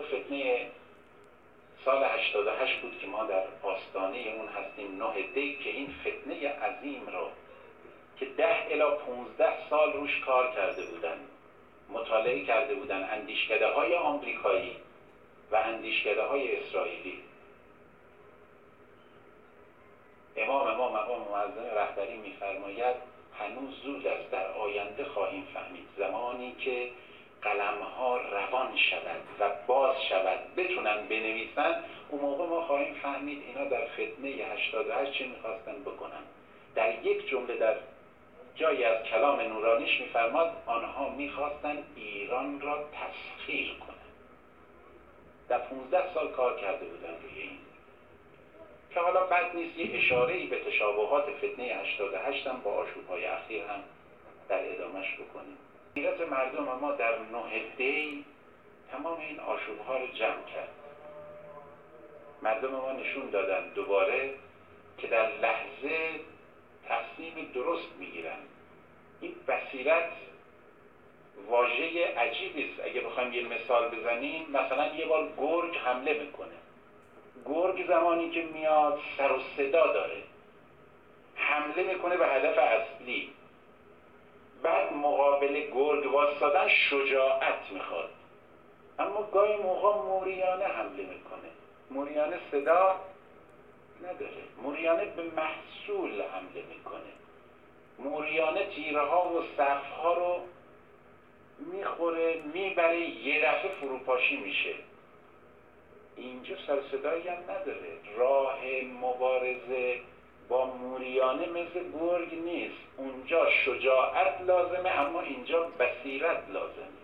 فتنه سال 88 بود که ما در آستانه اون هستیم، 9 دی، که این فتنه عظیم رو که 10 الی 15 سال روش کار کرده بودن، مطالعه کرده بودن اندیشکده های آمریکایی و اندیشکده های اسرائیلی. امام ما مقام معظم رهبری می‌فرماید هنوز زود است، در آینده خواهیم فهمید، زمانی که قلم‌ها روان شود و باز شود، بتونن بنویسن، اون موقع ما خواهیم فهمید اینا در فتنه 88 چه می‌خواستن بکنن. در یک جمله در جایی از کلام نورانیش می‌فرماد آنها می‌خواستن ایران را تسخیر کنن. در 15 سال کار کرده بودن روی این، که حالا بد نیست یه اشاره‌ای به تشابهات فتنه 88 هم با آشوب‌های اخیر هم در ادامهش بکنیم. سیرت مردم ما در 9 دی تمام این آشوب‌ها رو جمع کرد. مردم ما نشون دادن دوباره که در لحظه تصمیم درست میگیرن. این بصیرت واژه عجیبی است. اگه بخوایم یه مثال بزنیم، مثلا یه بار گرگ حمله میکنه. گرگ زمانی که میاد سر و صدا داره، حمله میکنه به هدف اصلی. بعد مقابل گرگ واسطادن شجاعت میخواد، اما گاهی موقع موریانه حمله میکنه. موریانه صدا نداره، موریانه به محصول حمله میکنه. موریانه تیره ها و سقف ها رو میخوره، میبره، یه دفعه فروپاشی میشه. اینجا سر صدایی هم نداره. راه مبارزه با موریانه مثل گرگ نیست. اونجا شجاعت لازمه، اما اینجا بصیرت لازمه.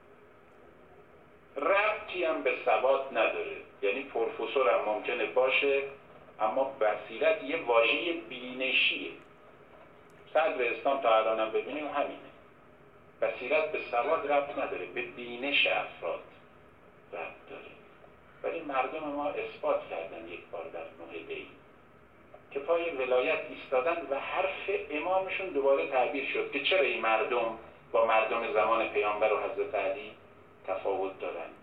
ربطی هم به سواد نداره، یعنی پروفسور هم ممکنه باشه، اما بصیرت یه واژه بینشیه. صدر اسلام تا الان هم ببینیم همینه. بصیرت به سواد ربط نداره، به بینش افراد ربط داره. ولی مردم ما اثبات کردن یک بار در 9 دی که پای ولایت ایستادن و حرف امامشون دوباره تعبیر شد که چرا این مردم با مردم زمان پیامبر و حضرت علی تفاوت دارن.